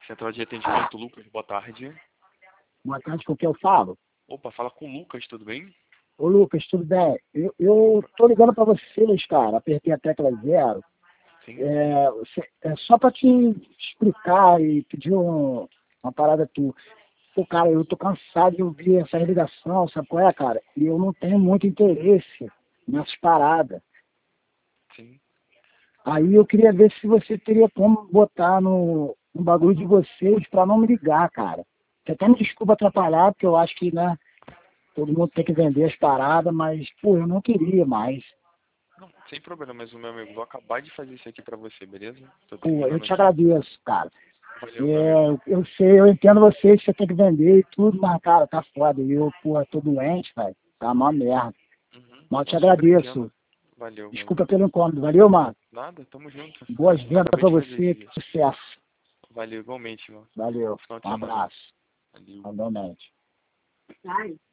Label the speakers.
Speaker 1: Central de atendimento, Lucas, boa tarde.
Speaker 2: Boa tarde, com quem eu falo?
Speaker 1: Opa, fala com o Lucas, tudo bem?
Speaker 2: Ô Lucas, tudo bem? Eu tô ligando para vocês, cara, apertei a tecla 0.
Speaker 1: Sim.
Speaker 2: É só para te explicar e pedir uma parada tua. Pô, cara, eu tô cansado de ouvir essa ligação, sabe qual é, cara? E eu não tenho muito interesse nessas paradas.
Speaker 1: Sim.
Speaker 2: Aí eu queria ver se você teria como botar no bagulho de vocês para não me ligar, cara. Você até me desculpa atrapalhar, porque eu acho que, né, todo mundo tem que vender as paradas, mas, pô, eu não queria mais.
Speaker 1: Não, sem problema, mas o meu amigo, vou acabar de fazer isso aqui pra você, beleza? Tô
Speaker 2: Pô, eu
Speaker 1: terminando
Speaker 2: te
Speaker 1: aqui.
Speaker 2: agradeço, cara.
Speaker 1: Valeu, meu amigo.
Speaker 2: Eu sei, eu entendo você que você tem que vender e tudo, mas, cara, tá foda. Eu, porra, tô doente, velho. Tá uma merda.
Speaker 1: Uhum.
Speaker 2: Mas eu te
Speaker 1: Não, super
Speaker 2: agradeço.
Speaker 1: entendo. Valeu, meu
Speaker 2: Desculpa
Speaker 1: amigo.
Speaker 2: pelo incômodo. Valeu, mano.
Speaker 1: Nada, tamo junto.
Speaker 2: Boas vendas
Speaker 1: Acabei
Speaker 2: pra
Speaker 1: de fazer
Speaker 2: você.
Speaker 1: isso.
Speaker 2: Sucesso.
Speaker 1: Valeu, igualmente, mano.
Speaker 2: Valeu.
Speaker 1: Final de
Speaker 2: Um
Speaker 1: semana.
Speaker 2: abraço.
Speaker 1: Valeu.
Speaker 2: Igualmente.